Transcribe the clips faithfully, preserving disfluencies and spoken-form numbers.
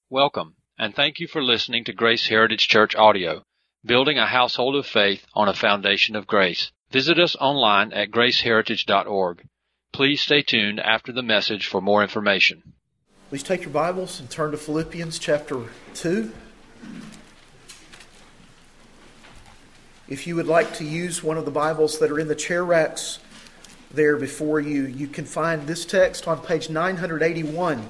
Welcome, and thank you for listening to Grace Heritage Church Audio, building a household of faith on a foundation of grace. Visit us online at grace heritage dot org. Please stay tuned after the message for more information. Please take your Bibles and turn to Philippians chapter two. If you would like to use one of the Bibles that are in the chair racks there before you, you can find this text on page nine eighty-one.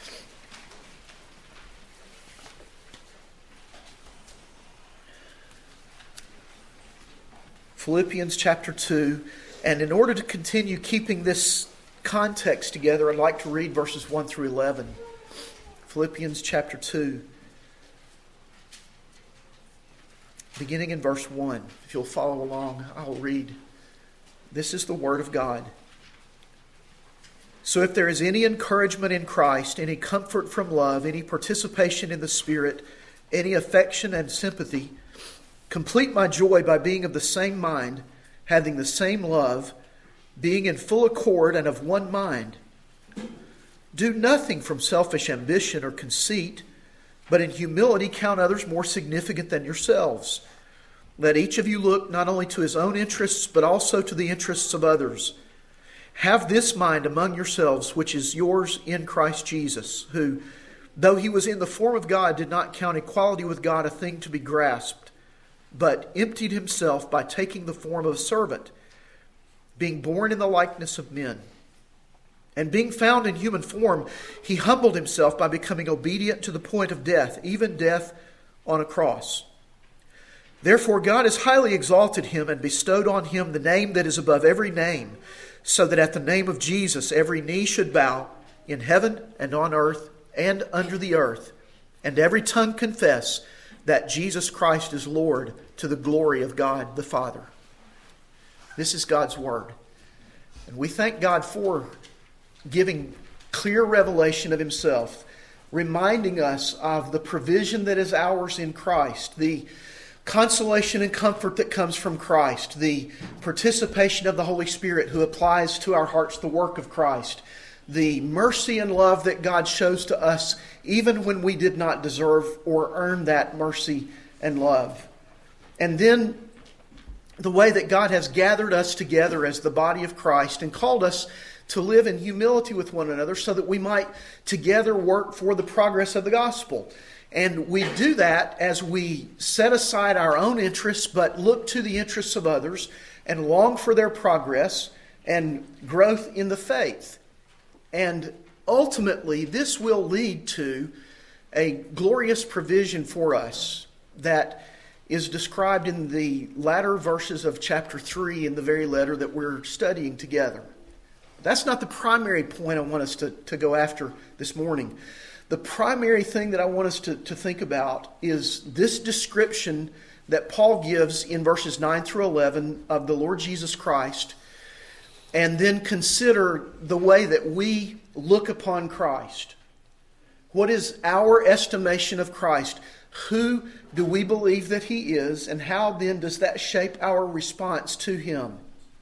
Philippians chapter two. And in order to continue keeping this context together, I'd like to read verses one through eleven. Philippians chapter two. Beginning in verse one. If you'll follow along, I'll read. This is the Word of God. So if there is any encouragement in Christ, any comfort from love, any participation in the Spirit, any affection and sympathy, complete my joy by being of the same mind, having the same love, being in full accord and of one mind. Do nothing from selfish ambition or conceit, but in humility count others more significant than yourselves. Let each of you look not only to his own interests, but also to the interests of others. Have this mind among yourselves, which is yours in Christ Jesus, who, though he was in the form of God, did not count equality with God a thing to be grasped, but emptied himself by taking the form of a servant, being born in the likeness of men. And being found in human form, he humbled himself by becoming obedient to the point of death, even death on a cross. Therefore God has highly exalted him and bestowed on him the name that is above every name, so that at the name of Jesus every knee should bow in heaven and on earth and under the earth, and every tongue confess that Jesus Christ is Lord, to the glory of God the Father. This is God's Word. And we thank God for giving clear revelation of Himself, reminding us of the provision that is ours in Christ, the consolation and comfort that comes from Christ, the participation of the Holy Spirit who applies to our hearts the work of Christ, the mercy and love that God shows to us even when we did not deserve or earn that mercy and love. And then the way that God has gathered us together as the body of Christ and called us to live in humility with one another so that we might together work for the progress of the gospel. And we do that as we set aside our own interests but look to the interests of others and long for their progress and growth in the faith. And ultimately, this will lead to a glorious provision for us that is described in the latter verses of chapter three in the very letter that we're studying together. That's not the primary point I want us to, to go after this morning. The primary thing that I want us to, to think about is this description that Paul gives in verses nine through eleven of the Lord Jesus Christ, and then consider the way that we look upon Christ. What is our estimation of Christ? Who do we believe that He is? And how then does that shape our response to Him?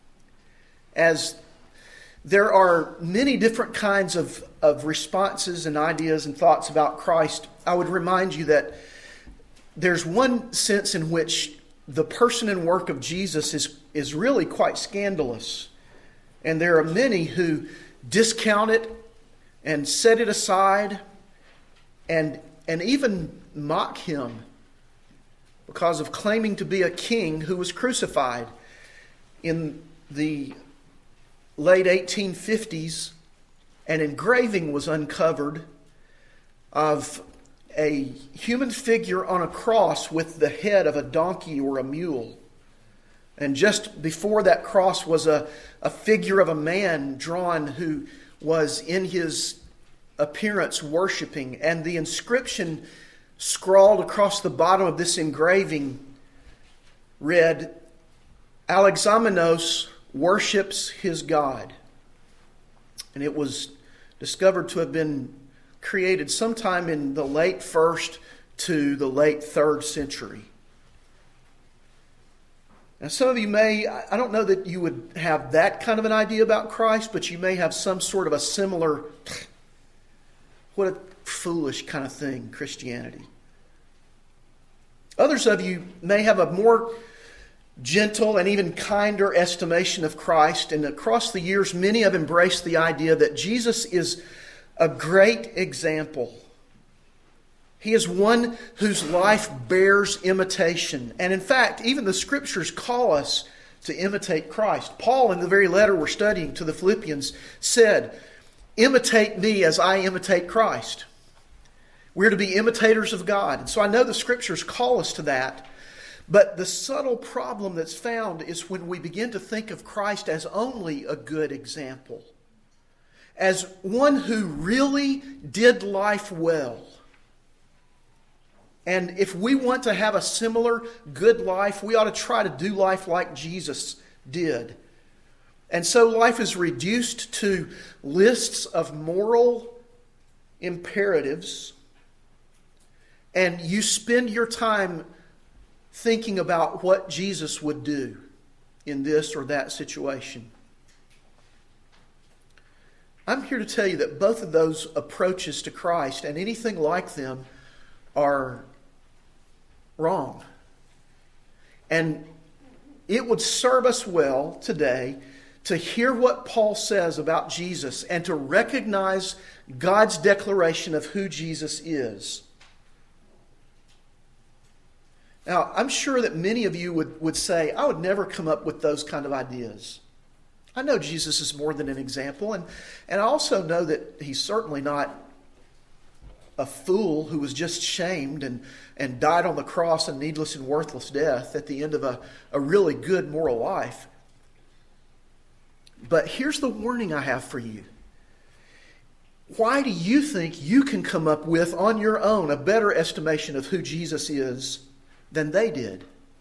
As there are many different kinds of, of responses and ideas and thoughts about Christ, I would remind you that there's one sense in which the person and work of Jesus is, is really quite scandalous. And there are many who discount it and set it aside and, and even mock Him because of claiming to be a king who was crucified. In the late eighteen fifties, an engraving was uncovered of a human figure on a cross with the head of a donkey or a mule. And just before that cross was a, a figure of a man drawn who was in his appearance worshiping. And the inscription scrawled across the bottom of this engraving read, "Alexamenos worships his God." And it was discovered to have been created sometime in the late first to the late third century. Now, some of you may, I don't know that you would have that kind of an idea about Christ, but you may have some sort of a similar, what foolish kind of thing, Christianity. Others of you may have a more gentle and even kinder estimation of Christ, and across the years many have embraced the idea that Jesus is a great example. He is one whose life bears imitation. And in fact, even the Scriptures call us to imitate Christ. Paul, in the very letter we're studying to the Philippians, said, imitate me as I imitate Christ. We're to be imitators of God. And so I know the Scriptures call us to that. But the subtle problem that's found is when we begin to think of Christ as only a good example, as one who really did life well. And if we want to have a similar good life, we ought to try to do life like Jesus did. And so life is reduced to lists of moral imperatives, and you spend your time thinking about what Jesus would do in this or that situation. I'm here to tell you that both of those approaches to Christ and anything like them are wrong. And it would serve us well today to hear what Paul says about Jesus and to recognize God's declaration of who Jesus is. Now, I'm sure that many of you would, would say, I would never come up with those kind of ideas. I know Jesus is more than an example, and, and I also know that he's certainly not a fool who was just shamed and, and died on the cross a needless and worthless death at the end of a, a really good moral life. But here's the warning I have for you. Why do you think you can come up with on your own a better estimation of who Jesus is than they did?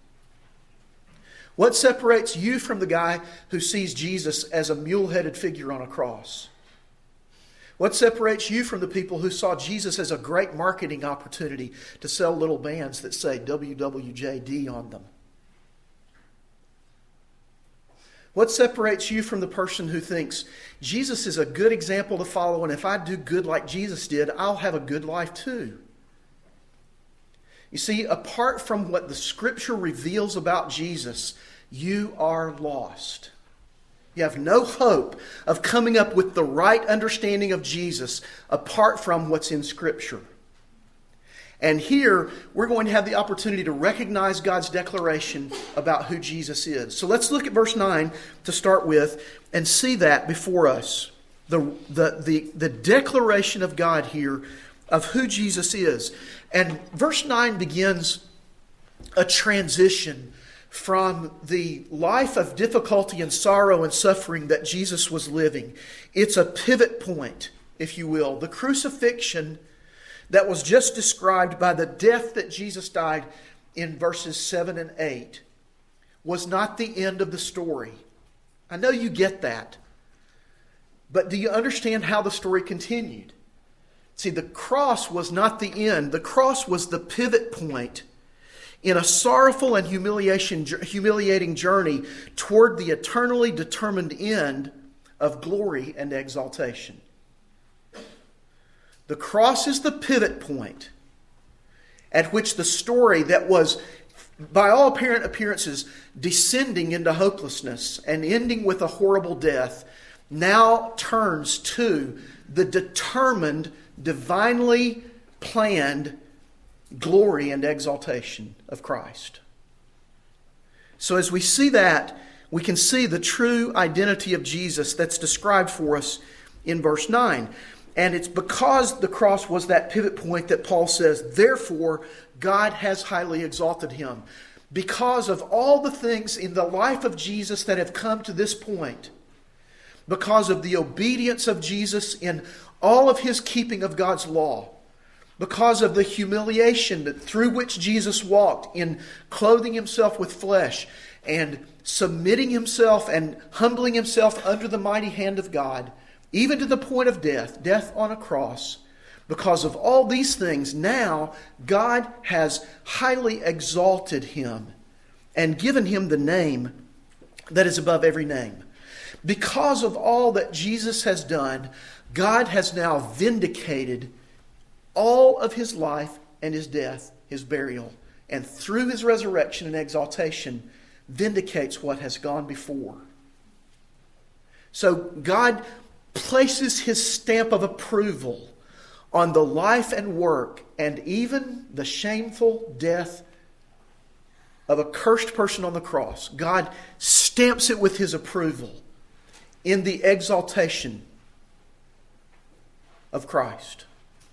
What separates you from the guy who sees Jesus as a mule-headed figure on a cross? What separates you from the people who saw Jesus as a great marketing opportunity to sell little bands that say W W J D on them? What separates you from the person who thinks Jesus is a good example to follow, and if I do good like Jesus did, I'll have a good life too? You see, apart from what the Scripture reveals about Jesus, you are lost. You have no hope of coming up with the right understanding of Jesus apart from what's in Scripture. And here, we're going to have the opportunity to recognize God's declaration about who Jesus is. So let's look at verse nine to start with and see that before us. The, the, the, the declaration of God here of who Jesus is. And verse nine begins a transition from the life of difficulty and sorrow and suffering that Jesus was living. It's a pivot point, if you will. The crucifixion that was just described by the death that Jesus died in verses seven and eight was not the end of the story. I know you get that. But do you understand how the story continued? See, the cross was not the end. The cross was the pivot point in a sorrowful and humiliation, humiliating journey toward the eternally determined end of glory and exaltation. The cross is the pivot point at which the story that was, by all apparent appearances, descending into hopelessness and ending with a horrible death, now turns to the determined, divinely planned glory and exaltation of Christ. So as we see that, we can see the true identity of Jesus that's described for us in verse nine. And it's because the cross was that pivot point that Paul says, therefore, God has highly exalted him. Because of all the things in the life of Jesus that have come to this point, because of the obedience of Jesus in all of his keeping of God's law, because of the humiliation that through which Jesus walked in clothing himself with flesh and submitting himself and humbling himself under the mighty hand of God, even to the point of death, death on a cross, because of all these things, now God has highly exalted him and given him the name that is above every name. Because of all that Jesus has done, God has now vindicated all of his life and his death, his burial, and through his resurrection and exaltation, vindicates what has gone before. So God places his stamp of approval on the life and work and even the shameful death of a cursed person on the cross. God stamps it with his approval in the exaltation of Christ.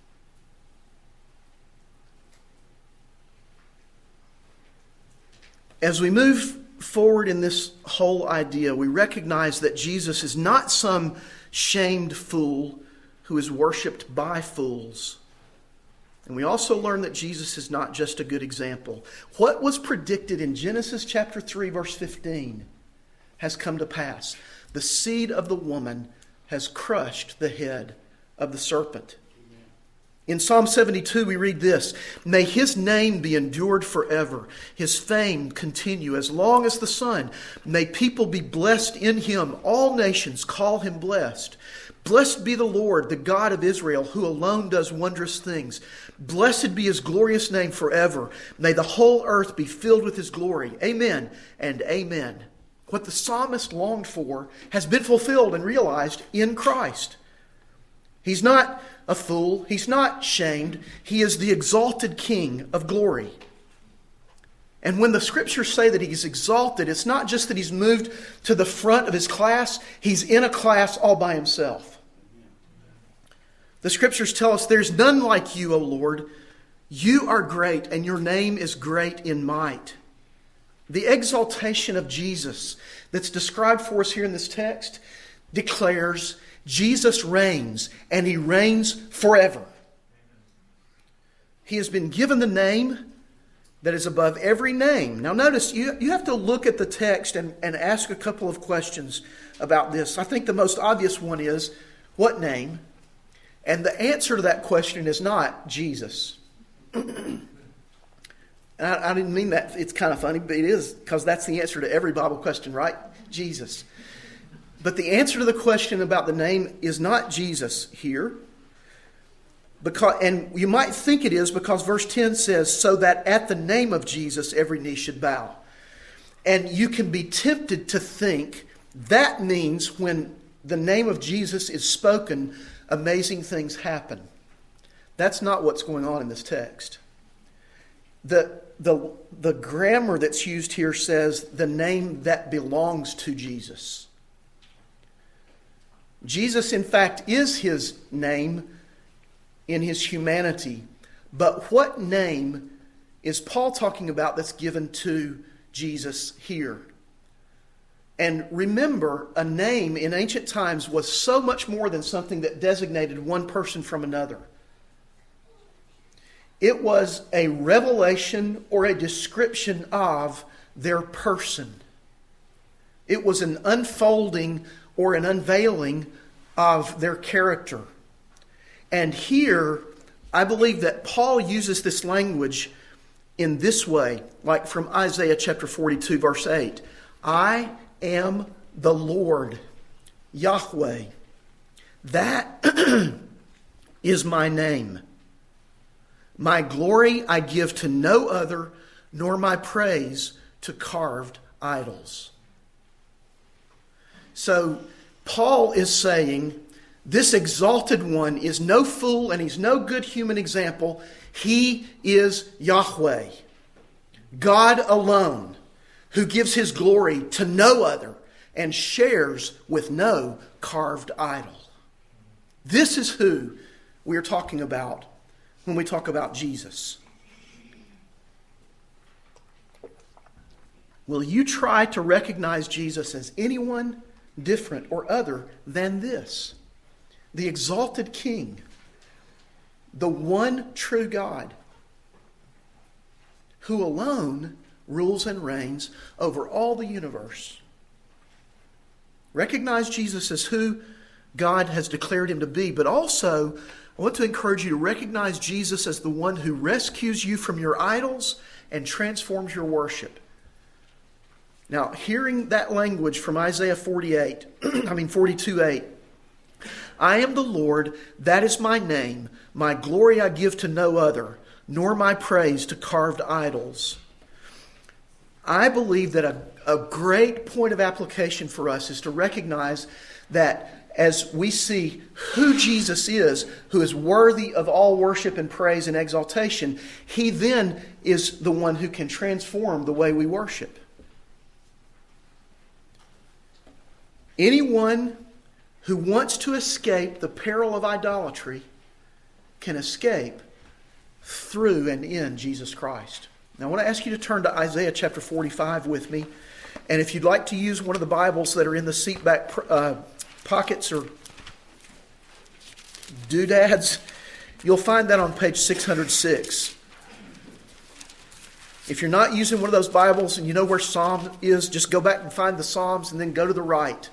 As we move forward in this whole idea, we recognize that Jesus is not some shamed fool who is worshipped by fools. And we also learn that Jesus is not just a good example. What was predicted in Genesis chapter three, verse fifteen has come to pass. The seed of the woman has crushed the head of the serpent. In Psalm seventy-two we read this, "May his name be endured forever, his fame continue as long as the sun. May people be blessed in him, all nations call him blessed. Blessed be the Lord, the God of Israel, who alone does wondrous things. Blessed be his glorious name forever. May the whole earth be filled with his glory. Amen and amen." What the psalmist longed for has been fulfilled and realized in Christ. He's not a fool. He's not shamed. He is the exalted King of glory. And when the Scriptures say that he's exalted, it's not just that he's moved to the front of his class. He's in a class all by himself. The Scriptures tell us, "There's none like you, O Lord. You are great, and your name is great in might." The exaltation of Jesus that's described for us here in this text declares Jesus reigns, and he reigns forever. He has been given the name that is above every name. Now notice, you, you have to look at the text and, and ask a couple of questions about this. I think the most obvious one is, what name? And the answer to that question is not Jesus. I, I didn't mean that. It's kind of funny, but it is, because that's the answer to every Bible question, right? Jesus. But the answer to the question about the name is not Jesus here. Because, and you might think it is because verse ten says, "So that at the name of Jesus every knee should bow." And you can be tempted to think that means when the name of Jesus is spoken, amazing things happen. That's not what's going on in this text. The, the, the grammar that's used here says the name that belongs to Jesus. Jesus, in fact, is his name in his humanity. But what name is Paul talking about that's given to Jesus here? And remember, a name in ancient times was so much more than something that designated one person from another. It was a revelation or a description of their person. It was an unfolding or an unveiling of their character. And here, I believe that Paul uses this language in this way, like from Isaiah chapter forty-two, verse eight. "I am the Lord, Yahweh. That is my name. My glory I give to no other, nor my praise to carved idols." So Paul is saying this exalted one is no fool and he's no good human example. He is Yahweh, God alone, who gives his glory to no other and shares with no carved idol. This is who we are talking about when we talk about Jesus. Will you try to recognize Jesus as anyone different or other than this? The exalted King, the one true God, who alone rules and reigns over all the universe. Recognize Jesus as who God has declared him to be, but also I want to encourage you to recognize Jesus as the one who rescues you from your idols and transforms your worship. Now, hearing that language from Isaiah forty-eight, I mean forty-two eight, I am the Lord, that is my name. My glory I give to no other, nor my praise to carved idols. I believe that a, a great point of application for us is to recognize that as we see who Jesus is, who is worthy of all worship and praise and exaltation, He then is the one who can transform the way we worship. Anyone who wants to escape the peril of idolatry can escape through and in Jesus Christ. Now I want to ask you to turn to Isaiah chapter forty-five with me. And if you'd like to use one of the Bibles that are in the seat back uh, pockets or doodads, you'll find that on page six hundred six. If you're not using one of those Bibles and you know where Psalm is, just go back and find the Psalms and then go to the right.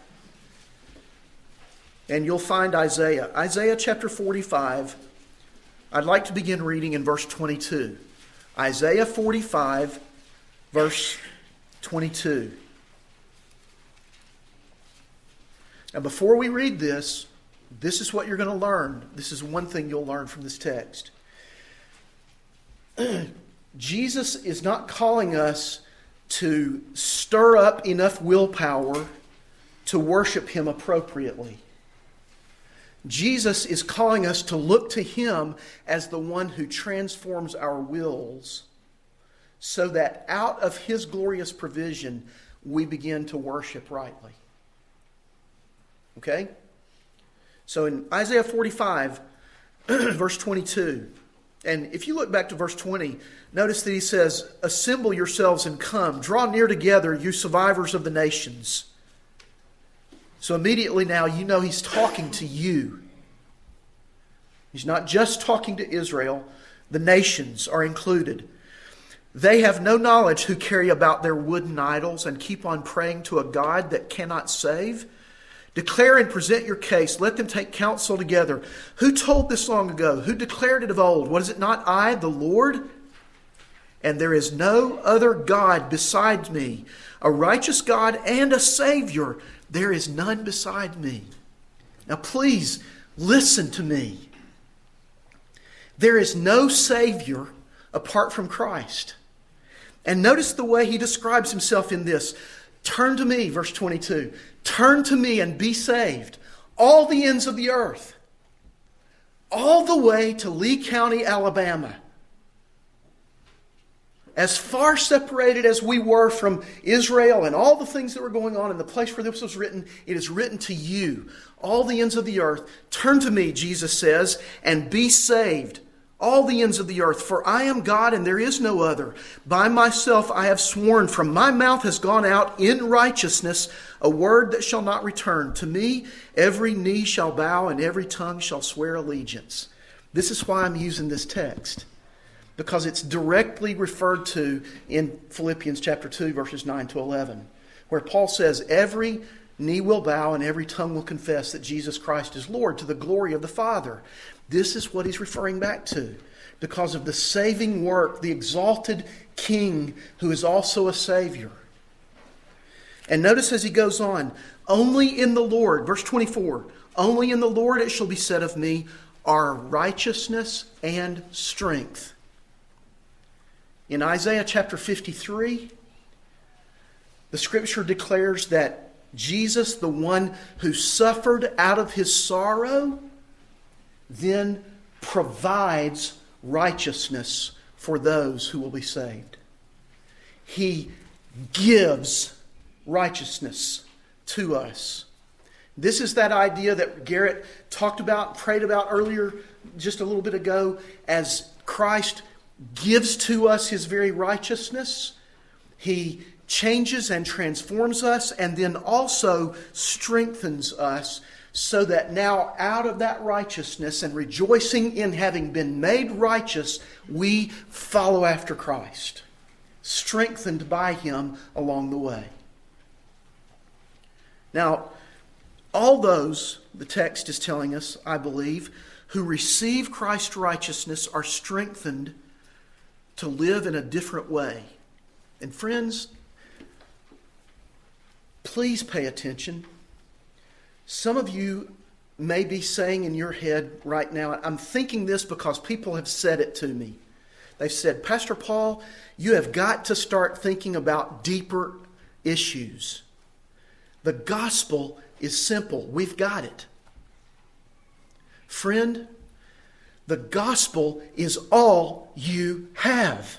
And you'll find Isaiah. Isaiah chapter forty-five. I'd like to begin reading in verse twenty-two. Isaiah forty-five, verse twenty-two. Now before we read this, this is what you're going to learn. This is one thing you'll learn from this text. Jesus is not calling us to stir up enough willpower to worship Him appropriately. Jesus is calling us to look to Him as the one who transforms our wills so that out of His glorious provision we begin to worship rightly. Okay? So in Isaiah forty-five, verse twenty-two, and if you look back to verse twenty, notice that he says, "Assemble yourselves and come. Draw near together, you survivors of the nations." So immediately now you know he's talking to you. He's not just talking to Israel. The nations are included. They have no knowledge who carry about their wooden idols and keep on praying to a God that cannot save. Declare and present your case. Let them take counsel together. Who told this long ago? Who declared it of old? Was it not I, the Lord? And there is no other God besides me, a righteous God and a Savior. There is none beside me. Now please listen to me. There is no Savior apart from Christ. And notice the way he describes himself in this. Turn to me, verse twenty-two. Turn to me and be saved, all the ends of the earth, all the way to Lee County, Alabama. As far separated as we were from Israel and all the things that were going on in the place where this was written, it is written to you, all the ends of the earth. Turn to me, Jesus says, and be saved, all the ends of the earth. For I am God and there is no other. By myself I have sworn, from my mouth has gone out in righteousness a word that shall not return. To me every knee shall bow and every tongue shall swear allegiance. This is why I'm using this text, because it's directly referred to in Philippians chapter two, verses nine to eleven, where Paul says, every knee will bow and every tongue will confess that Jesus Christ is Lord, to the glory of the Father. This is what he's referring back to, because of the saving work, the exalted King who is also a Savior. And notice as he goes on, only in the Lord, verse twenty-four, only in the Lord it shall be said of me, are righteousness and strength. In Isaiah chapter fifty-three, the scripture declares that Jesus, the one who suffered out of his sorrow, then provides righteousness for those who will be saved. He gives righteousness to us. This is that idea that Garrett talked about, prayed about earlier, just a little bit ago, as Christ gives to us His very righteousness. He changes and transforms us, and then also strengthens us, so that now out of that righteousness and rejoicing in having been made righteous, we follow after Christ, strengthened by Him along the way. Now, all those, the text is telling us, I believe, who receive Christ's righteousness are strengthened to live in a different way. And friends, please pay attention. Some of you may be saying in your head right now, I'm thinking this because people have said it to me. They've said, Pastor Paul, you have got to start thinking about deeper issues. The gospel is simple. We've got it. Friend, the gospel is all you have.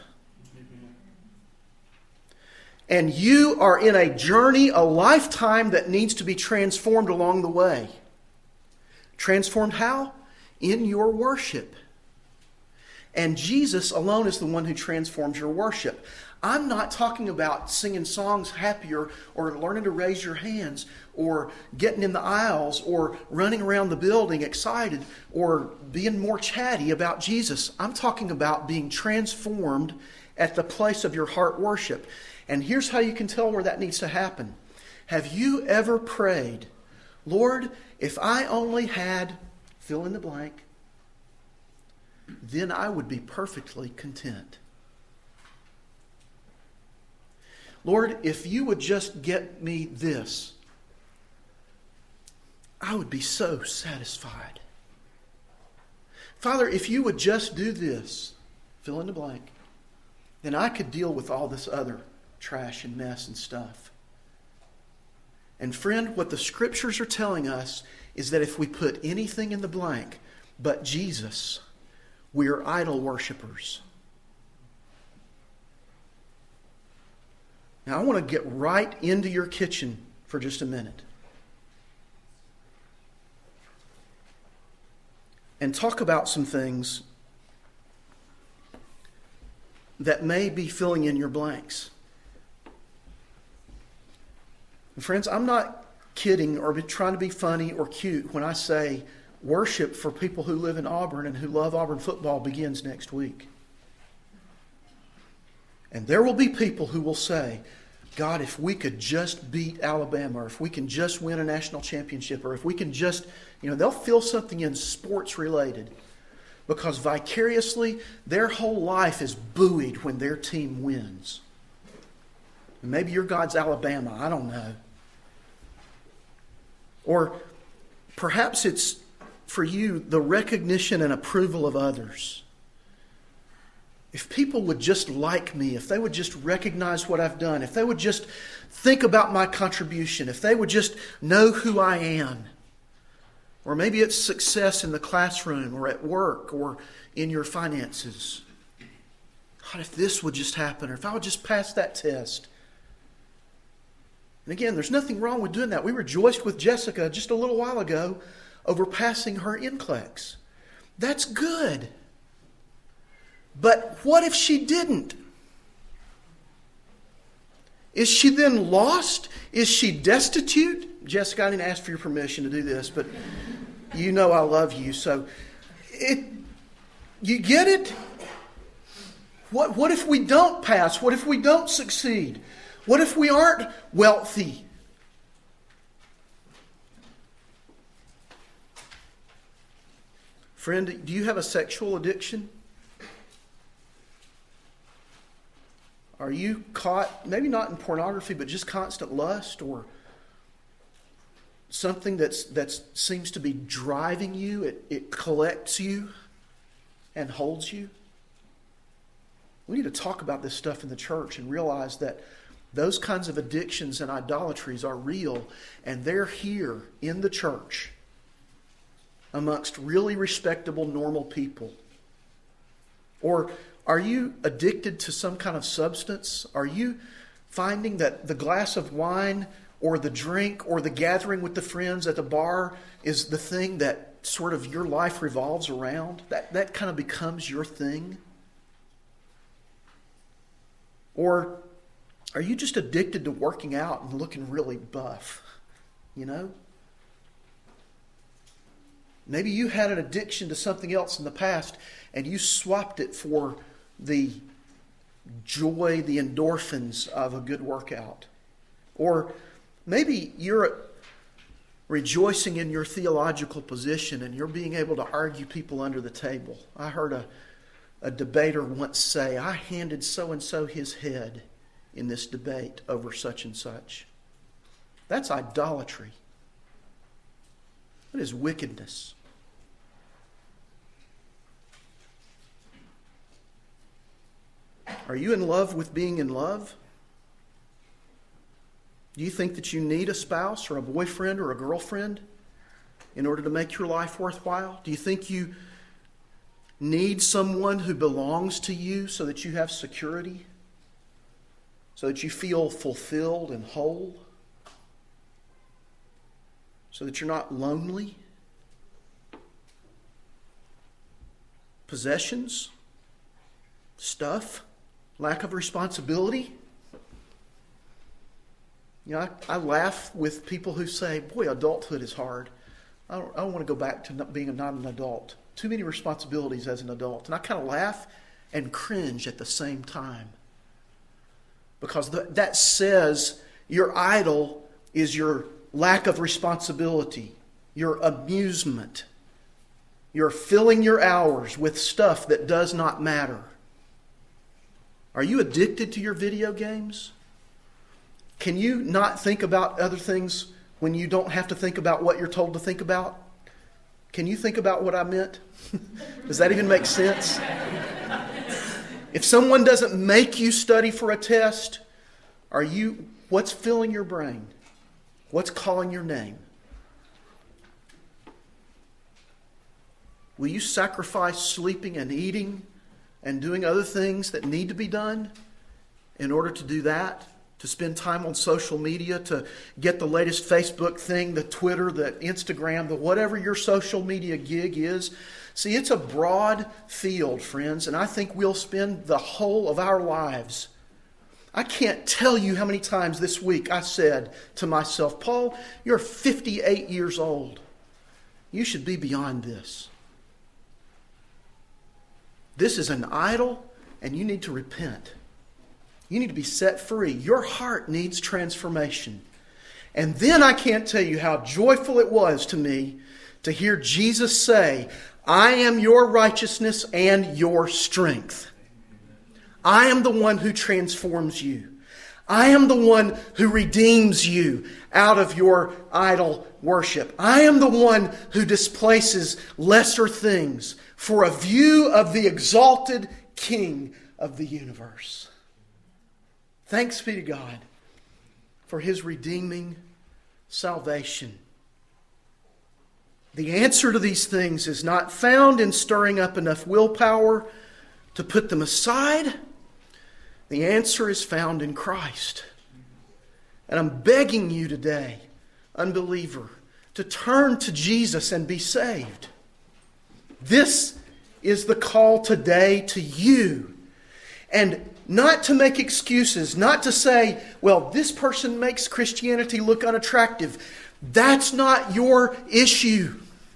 And you are in a journey, a lifetime that needs to be transformed along the way. Transformed how? In your worship. And Jesus alone is the one who transforms your worship. I'm not talking about singing songs happier or learning to raise your hands or getting in the aisles or running around the building excited or being more chatty about Jesus. I'm talking about being transformed at the place of your heart worship. And here's how you can tell where that needs to happen. Have you ever prayed, Lord, if I only had fill in the blank, then I would be perfectly content. Lord, if you would just get me this, I would be so satisfied. Father, if you would just do this, fill in the blank, then I could deal with all this other trash and mess and stuff. And friend, what the Scriptures are telling us is that if we put anything in the blank but Jesus, we are idol worshipers. Now I want to get right into your kitchen for just a minute and talk about some things that may be filling in your blanks. And friends, I'm not kidding or trying to be funny or cute when I say worship for people who live in Auburn and who love Auburn football begins next week. And there will be people who will say, God, if we could just beat Alabama, or if we can just win a national championship, or if we can just, you know, they'll feel something in sports related because vicariously their whole life is buoyed when their team wins. Maybe your God's Alabama, I don't know. Or perhaps it's for you the recognition and approval of others. If people would just like me, if they would just recognize what I've done, if they would just think about my contribution, if they would just know who I am. Or maybe it's success in the classroom or at work or in your finances. God, if this would just happen, or if I would just pass that test. And again, there's nothing wrong with doing that. We rejoiced with Jessica just a little while ago over passing her N C L E X. That's good. But what if she didn't? Is she then lost? Is she destitute? Jessica, I didn't ask for your permission to do this, but you know I love you. So it, you get it? What, what if we don't pass? What if we don't succeed? What if we aren't wealthy? Friend, do you have a sexual addiction? Are you caught, maybe not in pornography, but just constant lust or something that's that seems to be driving you? It, it collects you and holds you. We need to talk about this stuff in the church and realize that those kinds of addictions and idolatries are real, and they're here in the church amongst really respectable, normal people. Or are you addicted to some kind of substance? Are you finding that the glass of wine or the drink or the gathering with the friends at the bar is the thing that sort of your life revolves around? That, that kind of becomes your thing? Or are you just addicted to working out and looking really buff? You know? Maybe you had an addiction to something else in the past and you swapped it for the joy, the endorphins of a good workout. Or maybe you're rejoicing in your theological position and you're being able to argue people under the table. I heard a, a debater once say, I handed so-and-so his head in this debate over such and such. That's idolatry. What is wickedness? Are you in love with being in love? Do you think that you need a spouse or a boyfriend or a girlfriend in order to make your life worthwhile? Do you think you need someone who belongs to you so that you have security? So that you feel fulfilled and whole? So that you're not lonely? Possessions? Stuff? Lack of responsibility? You know, I, I laugh with people who say, boy, adulthood is hard. I don't, I don't want to go back to not being a, not an adult. Too many responsibilities as an adult. And I kind of laugh and cringe at the same time. Because th- that says your idol is your lack of responsibility, your amusement. You're filling your hours with stuff that does not matter. Are you addicted to your video games? Can you not think about other things when you don't have to think about what you're told to think about? Can you think about what I meant? Does that even make sense? If someone doesn't make you study for a test, are you, what's filling your brain? What's calling your name? Will you sacrifice sleeping and eating and doing other things that need to be done in order to do that? To spend time on social media, to get the latest Facebook thing, the Twitter, the Instagram, the whatever your social media gig is. See, it's a broad field, friends, and I think we'll spend the whole of our lives. I can't tell you how many times this week I said to myself, Paul, you're fifty-eight years old. You should be beyond this. This is an idol, and you need to repent. You need to be set free. Your heart needs transformation. And then I can't tell you how joyful it was to me to hear Jesus say, I am your righteousness and your strength. I am the one who transforms you. I am the one who redeems you out of your idol worship. I am the one who displaces lesser things for a view of the exalted King of the universe. Thanks be to God for His redeeming salvation. The answer to these things is not found in stirring up enough willpower to put them aside. The answer is found in Christ. And I'm begging you today, unbeliever, to turn to Jesus and be saved. This is the call today to you. And not to make excuses, not to say, well, this person makes Christianity look unattractive. That's not your issue.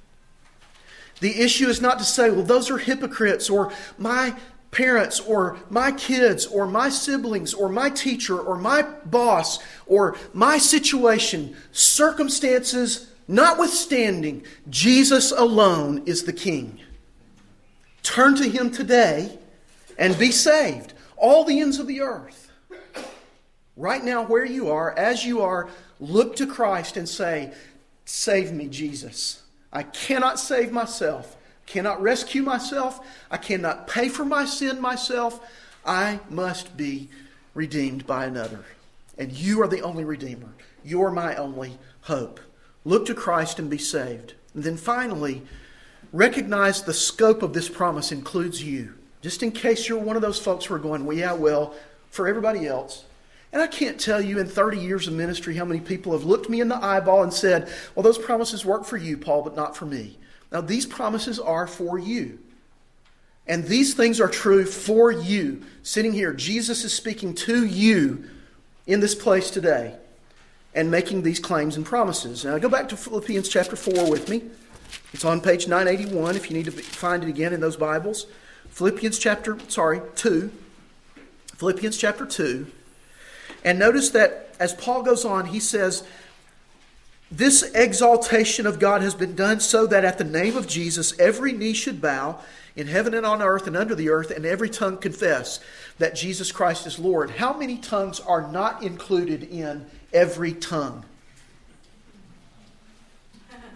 The issue is not to say, well, those are hypocrites, or my parents, or my kids, or my siblings, or my teacher, or my boss, or my situation. Circumstances notwithstanding, Jesus alone is the King. Turn to Him today and be saved. All the ends of the earth. Right now, where you are, as you are, look to Christ and say, save me, Jesus. I cannot save myself. Cannot rescue myself. I cannot pay for my sin myself. I must be redeemed by another. And you are the only Redeemer. You're my only hope. Look to Christ and be saved. And then finally, recognize the scope of this promise includes you. Just in case you're one of those folks who are going, well, yeah, well, for everybody else. And I can't tell you in thirty years of ministry how many people have looked me in the eyeball and said, well, those promises work for you, Paul, but not for me. Now, these promises are for you. And these things are true for you. Sitting here, Jesus is speaking to you in this place today and making these claims and promises. Now, go back to Philippians chapter four with me. It's on page nine eighty-one if you need to find it again in those Bibles. Philippians chapter, sorry, two. Philippians chapter two. And notice that as Paul goes on, he says, this exaltation of God has been done so that at the name of Jesus, every knee should bow in heaven and on earth and under the earth, and every tongue confess that Jesus Christ is Lord. How many tongues are not included in every tongue?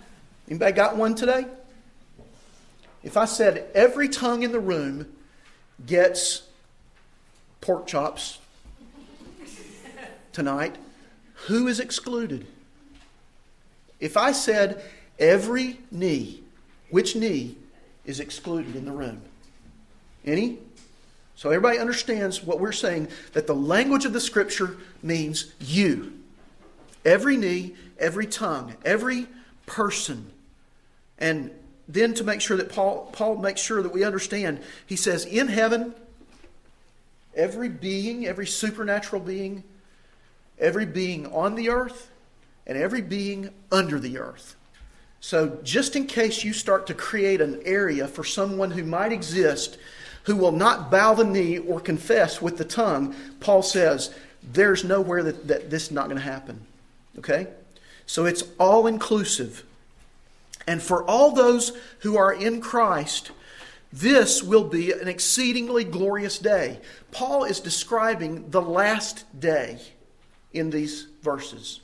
Anybody got one today? If I said every tongue in the room gets pork chops tonight, who is excluded? If I said every knee, which knee is excluded in the room? Any? So everybody understands what we're saying, that the language of the Scripture means you. Every knee, every tongue, every person. And then to make sure that Paul, Paul makes sure that we understand, he says, in heaven, every being, every supernatural being, every being on the earth, and every being under the earth. So just in case you start to create an area for someone who might exist who will not bow the knee or confess with the tongue, Paul says there's nowhere that, that this is not going to happen. Okay? So it's all inclusive. And for all those who are in Christ, this will be an exceedingly glorious day. Paul is describing the last day in these verses.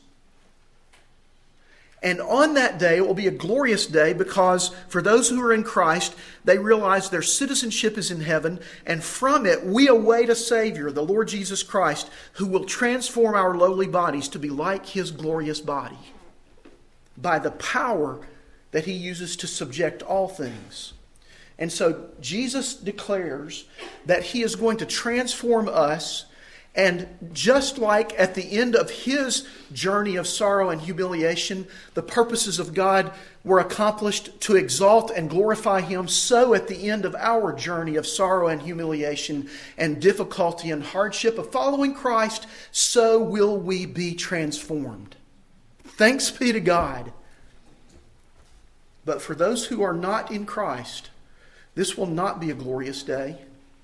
And on that day, it will be a glorious day because for those who are in Christ, they realize their citizenship is in heaven. And from it, we await a Savior, the Lord Jesus Christ, who will transform our lowly bodies to be like His glorious body by the power that He uses to subject all things. And so Jesus declares that He is going to transform us. And just like at the end of His journey of sorrow and humiliation, the purposes of God were accomplished to exalt and glorify Him, so at the end of our journey of sorrow and humiliation and difficulty and hardship of following Christ, so will we be transformed. Thanks be to God. But for those who are not in Christ, this will not be a glorious day.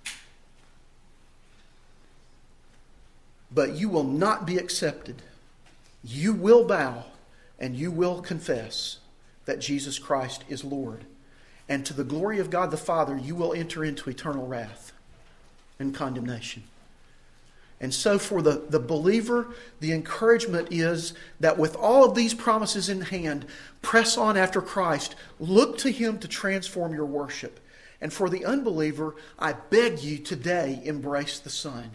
But you will not be accepted. You will bow and you will confess that Jesus Christ is Lord. And to the glory of God the Father, you will enter into eternal wrath and condemnation. And so for the, the believer, the encouragement is that with all of these promises in hand, press on after Christ. Look to Him to transform your worship. And for the unbeliever, I beg you today, embrace the Son.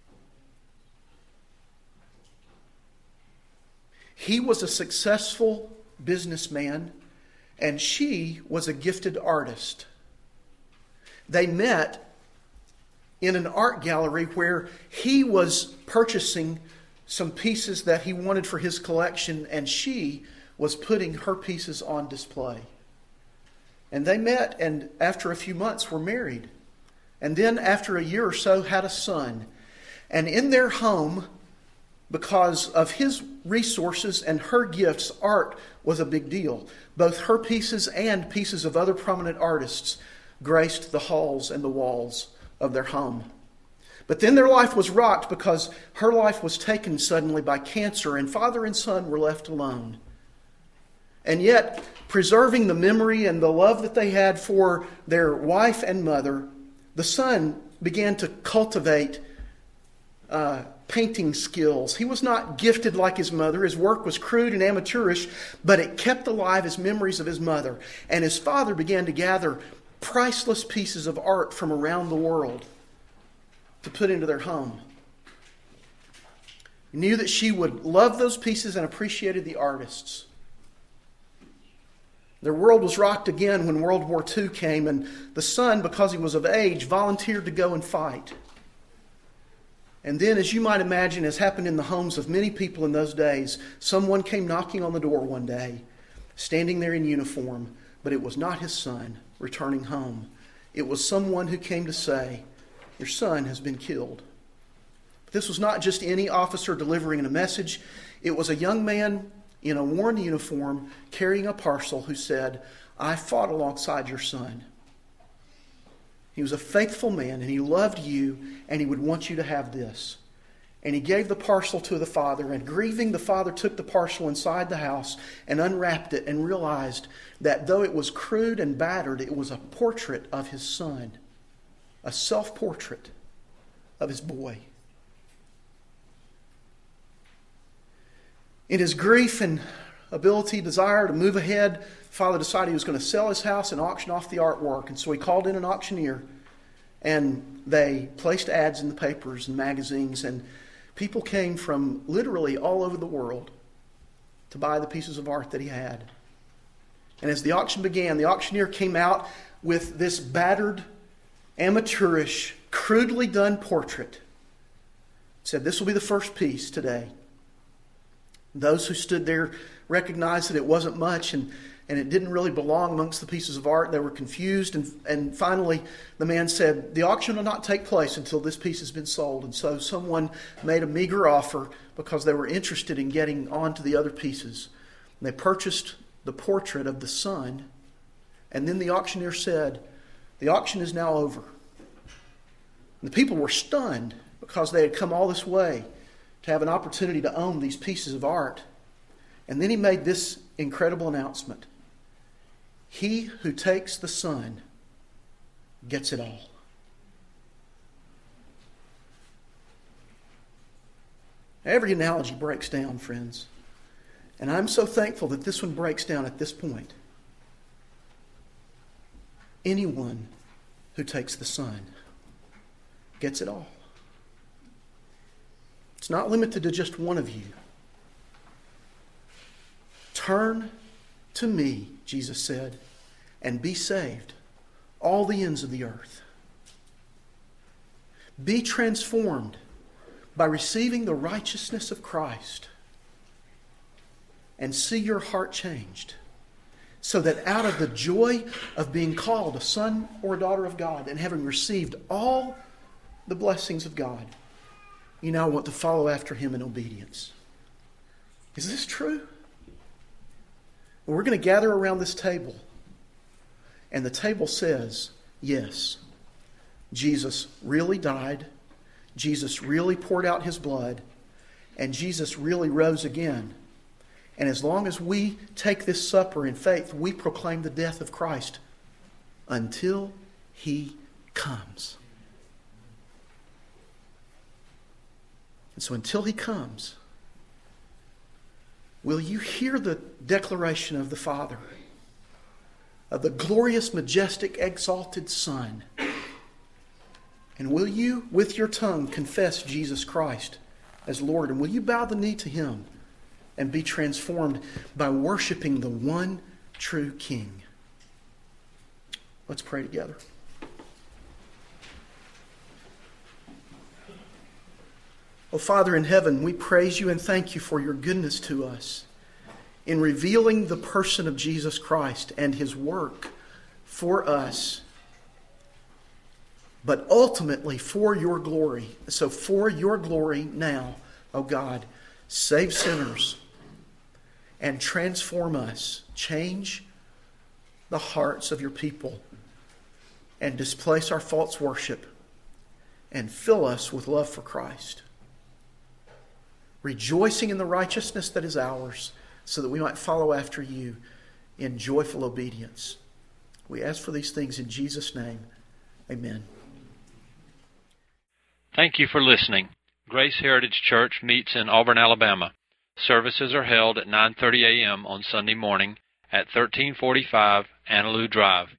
He was a successful businessman, and she was a gifted artist. They met in an art gallery where he was purchasing some pieces that he wanted for his collection, and she was putting her pieces on display. And they met, and after a few months were married. And then after a year or so had a son. And in their home, because of his resources and her gifts, art was a big deal. Both her pieces and pieces of other prominent artists graced the halls and the walls of their home. But then their life was rocked because her life was taken suddenly by cancer, and father and son were left alone. And yet, preserving the memory and the love that they had for their wife and mother, the son began to cultivate uh, painting skills. He was not gifted like his mother. His work was crude and amateurish, but it kept alive his memories of his mother. And his father began to gather priceless pieces of art from around the world to put into their home. He knew that she would love those pieces and appreciated the artists. Their world was rocked again when World War Two came, and the son, because he was of age, volunteered to go and fight. And then, as you might imagine, as happened in the homes of many people in those days, someone came knocking on the door one day, standing there in uniform, but it was not his son returning home. It was someone who came to say, "Your son has been killed." But this was not just any officer delivering a message. It was a young man in a worn uniform carrying a parcel who said, "I fought alongside your son. He was a faithful man, and he loved you, and he would want you to have this." And he gave the parcel to the father, and grieving, the father took the parcel inside the house and unwrapped it and realized that though it was crude and battered, it was a portrait of his son, a self-portrait of his boy. In his grief and ability, desire to move ahead, father decided he was going to sell his house and auction off the artwork. And so he called in an auctioneer, and they placed ads in the papers and magazines, and people came from literally all over the world to buy the pieces of art that he had. And as the auction began, the auctioneer came out with this battered, amateurish, crudely done portrait. Said, "This will be the first piece today." Those who stood there recognized that it wasn't much, and, and it didn't really belong amongst the pieces of art. They were confused, and, and finally the man said, "The auction will not take place until this piece has been sold." And so someone made a meager offer because they were interested in getting on to the other pieces. And they purchased the portrait of the son, and then the auctioneer said, "The auction is now over." And the people were stunned because they had come all this way to have an opportunity to own these pieces of art. And then he made this incredible announcement: "He who takes the Son gets it all." Every analogy breaks down, friends. And I'm so thankful that this one breaks down at this point. Anyone who takes the Son gets it all. It's not limited to just one of you. "Turn to me," Jesus said, "and be saved, all the ends of the earth." Be transformed by receiving the righteousness of Christ, and see your heart changed, so that out of the joy of being called a son or a daughter of God and having received all the blessings of God, you now want to follow after Him in obedience. Is this true? We're going to gather around this table, and the table says, yes, Jesus really died, Jesus really poured out His blood, and Jesus really rose again. And as long as we take this supper in faith, we proclaim the death of Christ until He comes. And so until He comes, will you hear the declaration of the Father, of the glorious, majestic, exalted Son? And will you, with your tongue, confess Jesus Christ as Lord? And will you bow the knee to Him and be transformed by worshiping the one true King? Let's pray together. Oh, Father in heaven, we praise You and thank You for Your goodness to us in revealing the person of Jesus Christ and His work for us, but ultimately for Your glory. So for Your glory now, oh God, save sinners and transform us. Change the hearts of Your people and displace our false worship and fill us with love for Christ, rejoicing in the righteousness that is ours, so that we might follow after You in joyful obedience. We ask for these things in Jesus' name. Amen. Thank you for listening. Grace Heritage Church meets in Auburn, Alabama. Services are held at nine thirty a.m. on Sunday morning at thirteen forty-five Annaloo Drive.